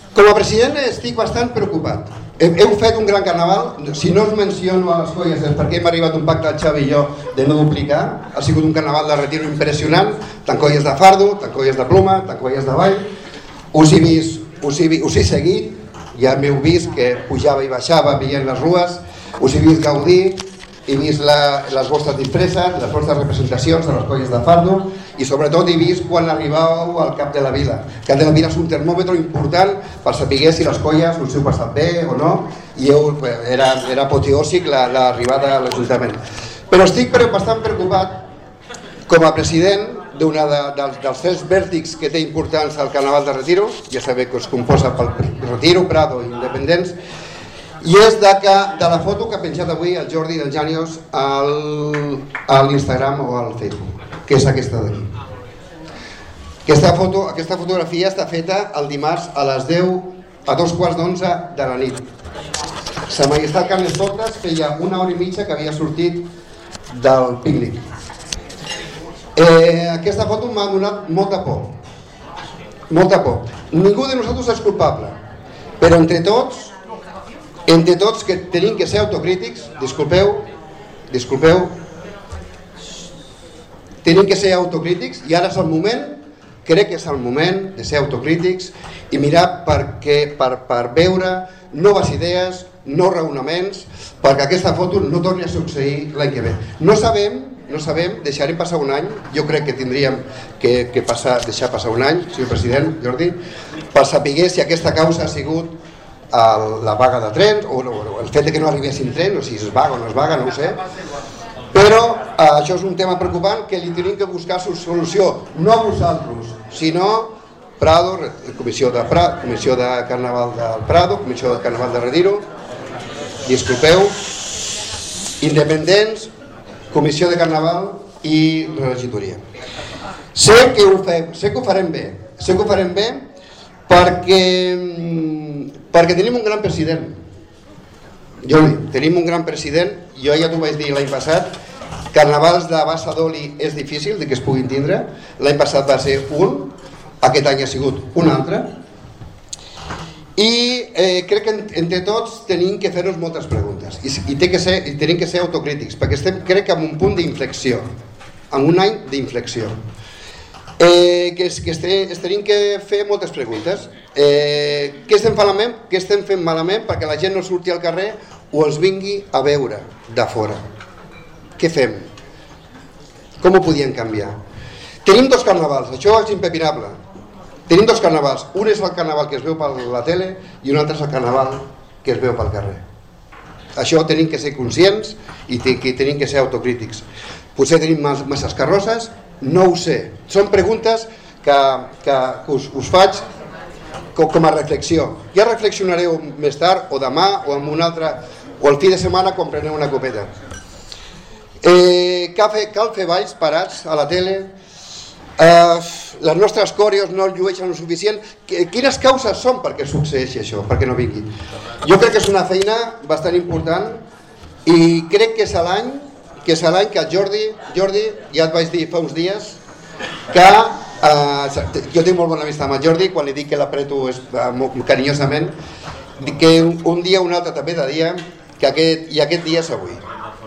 Com a president estic bastant preocupat. Heu fet un gran carnaval, si no us menciono a les colles perquè hem arribat a un pacte al Xavi i jo de no duplicar, ha sigut un carnaval de retiro impressionant, tant colles de fardo, tant colles de ploma, tant colles de ball. Us he vist, us he seguit, ja m'heu vist que pujava i baixava veient les rues, us he vist gaudir, he vist les vostres disfresses, les vostres representacions de les colles de fardo i sobretot he vist quan arribàveu al Cap de la Vila. El Cap de la Vila és un termòmetre important per saber si les colles us heu passat bé o no, i era apoteòsic l'arribada a l'Ajuntament. Però estic bastant preocupat com a president dels tres vèrtexs que té importants al Carnaval de Retiro, ja sabeu que es composa pel Retiro, Prado i Independents, i és de la foto que ha penjat avui el Jordi del Janios a l'Instagram o al Facebook, que és aquesta d'aquí. Aquesta fotografia està feta el dimarts a les 10, a 11:15 de la nit. Sa Majestat Carnestoltes feia una hora i mitja que havia sortit del pícnic. Aquesta foto m'ha donat molta por. Molta por. Ningú de nosaltres és culpable, però entre tots que tenim que ser autocrítics, disculpeu, tenim que ser autocrítics i ara és el moment, crec que és el moment de ser autocrítics i mirar per veure noves idees, nous raonaments, perquè aquesta foto no torni a succeir l'any que ve. No sabem, deixarem passar un any, jo crec que tindríem que deixar passar un any, senyor president, Jordi, per saber si aquesta causa ha sigut la vaga de trens o el fet que no arribessin trens, o si es vaga o no es vaga, no ho sé, però això és un tema preocupant que li tenim que buscar solució, no a vosaltres, sinó Prado, Comissió de Carnaval del Prado, Comissió de Carnaval de Retiro, disculpeu, Independents, Comissió de Carnaval i Regidoria. Sé que ho farem bé, perquè tenim un gran president. Tenim un gran president, jo ja t'ho vaig dir l'any passat, carnavals de bassa d'oli és difícil que es puguin tindre, l'any passat va ser un, aquest any ha sigut un altre, i crec que entre tots tenim que fer-nos moltes preguntes i tenim que ser autocrítics, perquè estem, crec que en un punt d'inflexió, en un any d'inflexió. Tenim que fer moltes preguntes. Què estem fent malament perquè la gent no surti al carrer o ens vingui a veure de fora? Què fem? Com ho podíem canviar? Tenim dos carnavals, això és impepinable. Tenim dos carnavals, un és el carnaval que es veu per la tele i un altre és el carnaval que es veu pel carrer. Això tenim que ser conscients i tenim que ser autocrítics. Potser tenim masses carrosses, no ho sé. Són preguntes que us faig com a reflexió. Ja reflexionareu més tard o demà o en un altre, o el fi de setmana quan preneu una copeta. Cal fer balls parats a la tele. Les nostres coreos no el llueixen el suficient. Quines causes són perquè succeeixi això, perquè no vingui? Jo crec que és una feina bastant important i crec que és l'any que el Jordi, ja et vaig dir fa uns dies, que jo tinc molt bona vista amb el Jordi, quan li dic que l'apreto carinyosament, que un dia o un altre també de dia, i aquest dia és avui.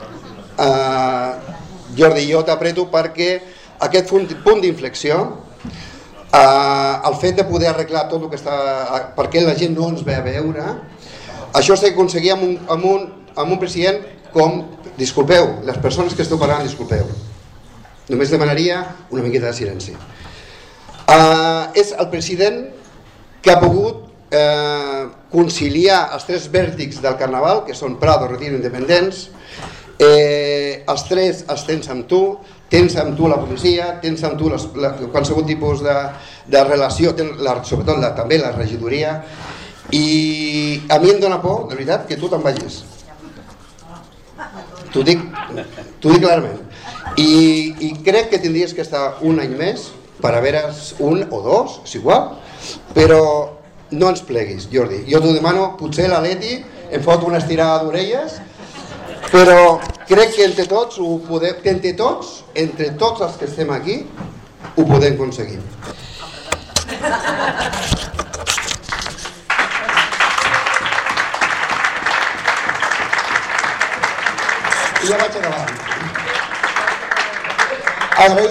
Jordi, jo t'apreto perquè aquest punt d'inflexió, el fet de poder arreglar tot el que està, perquè la gent no ens ve a veure, això s'ha d'aconseguir amb un president com, disculpeu, les persones que esteu parlant, disculpeu, només demanaria una miqueta de silenci. És el president que ha pogut conciliar els tres vèrtexs del carnaval, que són Prado, Retiro i Independents. Els tres els tens amb tu la policia, tens amb tu qualsevol tipus de relació, sobretot també la regidoria, i a mi em dóna por, de veritat, que tu te'n vagis. T'ho dic clarament. I crec que tindries que estar un any més per a veure un o dos, és igual, però no ens pleguis, Jordi. Jo t'ho demano, potser l'Aleti em fot una estirada d'orelles, però crec que entre tots els que estem aquí, ho podem aconseguir. I ja vaig acabar.